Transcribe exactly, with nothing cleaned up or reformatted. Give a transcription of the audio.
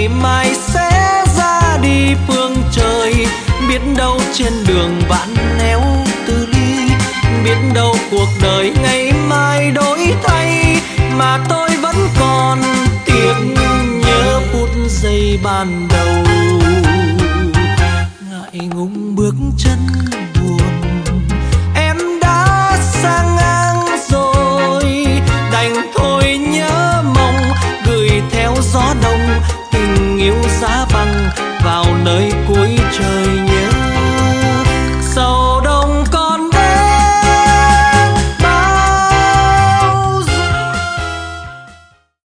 ngày mai sẽ ra đi phương trời. Biết đâu trên đường vạn néo từ ly, biết đâu cuộc đời ngày mai đổi thay, mà tôi vẫn còn tiếc nhớ phút giây ban đầu. Ngại ngùng bước chân